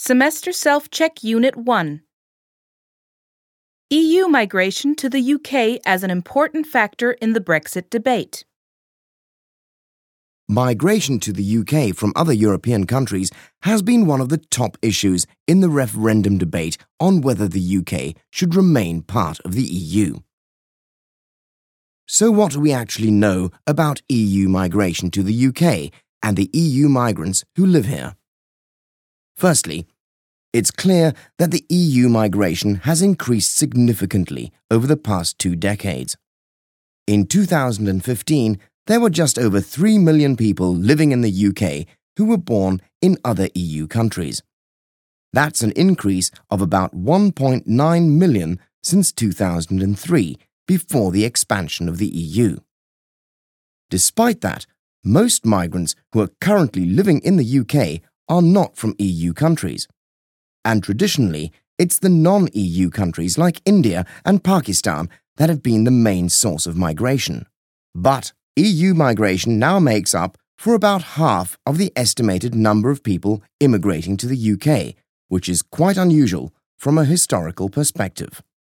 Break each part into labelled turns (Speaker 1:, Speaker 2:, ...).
Speaker 1: Semester Self-Check Unit 1. EU migration to the UK as an important factor in the Brexit debate.
Speaker 2: Migration to the UK from other European countries has been one of the top issues in the referendum debate on whether the UK should remain part of the EU. So what do we actually know about EU migration to the UK and the EU migrants who live here? Firstly, it's clear that the EU migration has increased significantly over the past 2 decades. In 2015, there were just over 3 million people living in the UK who were born in other EU countries. That's an increase of about 1.9 million since 2003, before the expansion of the EU. Despite that, most migrants who are currently living in the UK are not from EU countries. And traditionally, it's the non-EU countries like India and Pakistan that have been the main source of migration. But EU migration now makes up for about half of the estimated number of people immigrating to the UK, which is quite unusual from a historical perspective.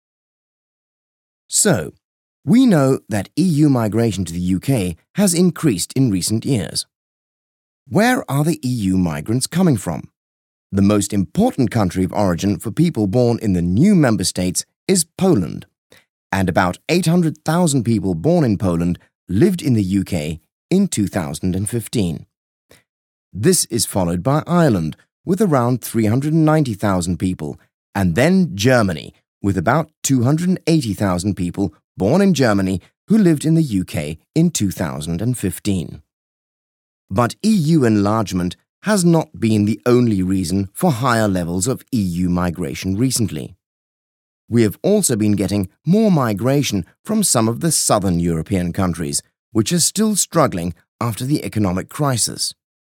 Speaker 2: So, we know that EU migration to the UK has increased in recent years. Where are the EU migrants coming from? The most important country of origin for people born in the new member states is Poland, and about 800,000 people born in Poland lived in the UK in 2015. This is followed by Ireland, with around 390,000 people, and then Germany, with about 280,000 people born in Germany who lived in the UK in 2015. But EU enlargement has not been the only reason for higher levels of EU migration recently. We have also been getting more migration from some of the southern European countries, which are still struggling after the economic crisis.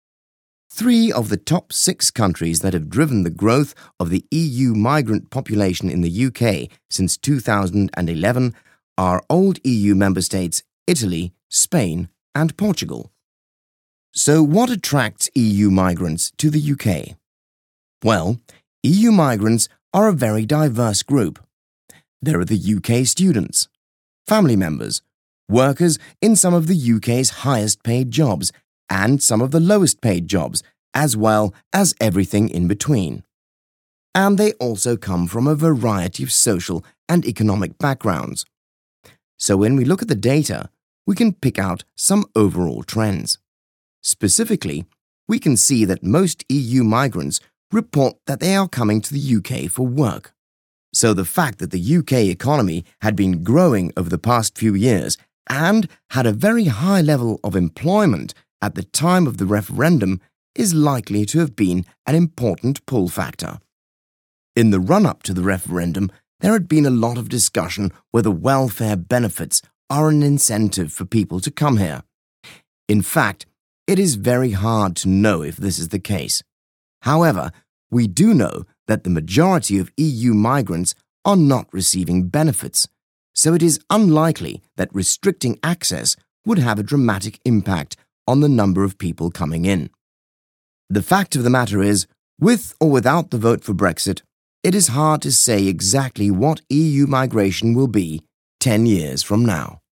Speaker 2: 3 of the top 6 countries that have driven the growth of the EU migrant population in the UK since 2011 are old EU member states Italy, Spain, and Portugal. So what attracts EU migrants to the UK? Well, EU migrants are a very diverse group. There are the UK students, family members, workers in some of the UK's highest paid jobs and some of the lowest paid jobs, as well as everything in between. And they also come from a variety of social and economic backgrounds. So when we look at the data, we can pick out some overall trends. Specifically, we can see that most EU migrants report that they are coming to the UK for work. So the fact that the UK economy had been growing over the past few years and had a very high level of employment at the time of the referendum is likely to have been an important pull factor. In the run-up to the referendum, there had been a lot of discussion whether welfare benefits are an incentive for people to come here. In fact, it is very hard to know if this is the case. However, we do know that the majority of EU migrants are not receiving benefits, so it is unlikely that restricting access would have a dramatic impact on the number of people coming in. The fact of the matter is, with or without the vote for Brexit, it is hard to say exactly what EU migration will be 10 years from now.